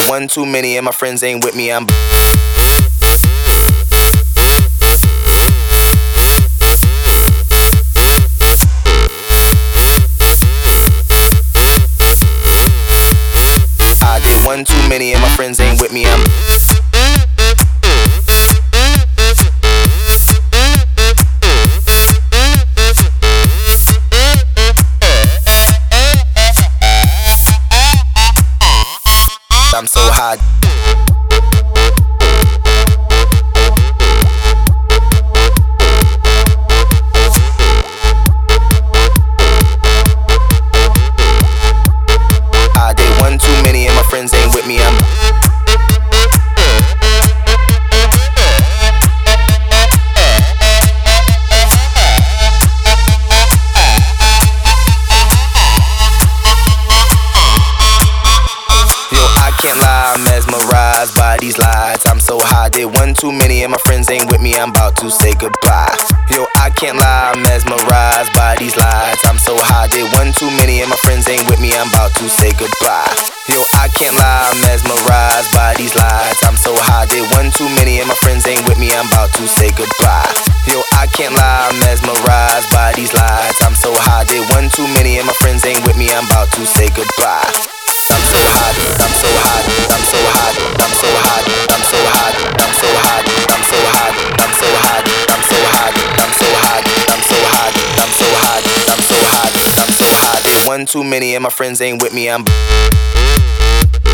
one too many and my friends ain't with me. I did one too many and my friends ain't with me. I'm so hot. I did one too many and my friends ain't with me. Can't lie, I'm mesmerized by these lights. I'm so high, did one too many and my friends ain't with me. I'm about to say goodbye. Yo, I can't lie, I'm mesmerized by these lights. I'm so high, did one too many and my friends ain't with me. I'm about to say goodbye. Yo, I can't lie, I'm mesmerized by these lights. I'm so high, did one too many and my friends ain't with me. I'm about to say goodbye. Yo, I can't lie, I'm mesmerized by these lights. I'm so high, did one too many and my friends ain't with me. I'm about to say goodbye. I'm so hot, I'm so hot, I'm so hot, I'm so hot, I'm so hot, I'm so hot, I'm so hot, I'm so hot, I'm so hot, I'm so hot, I'm so hot, I'm so hot, I'm so hot, I'm so hot. One too many and my friends ain't with me.